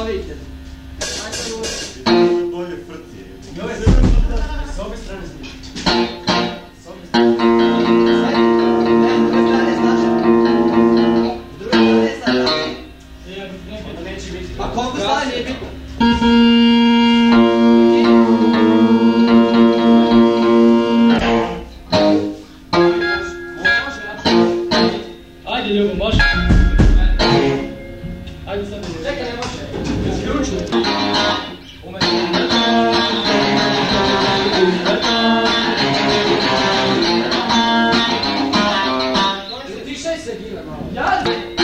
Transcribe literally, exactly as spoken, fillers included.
Probajte. Bolje frti. I ove s obje strane snimite. S obje strane. S druge strane znaš. Onda neće biti. A koliko strane nije bitno? Ajde ljubo, može? Ajde sad mi. Čekaj, ne može. Isključuj. Umeti. Tišaj se, Gile, malo. Ja?